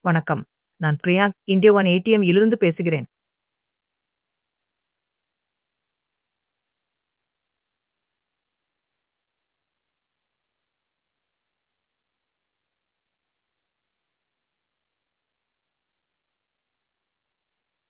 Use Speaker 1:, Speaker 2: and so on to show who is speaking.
Speaker 1: வணக்கம். நான் Priya India one ATM இலிருந்து பேசுகிறேன்.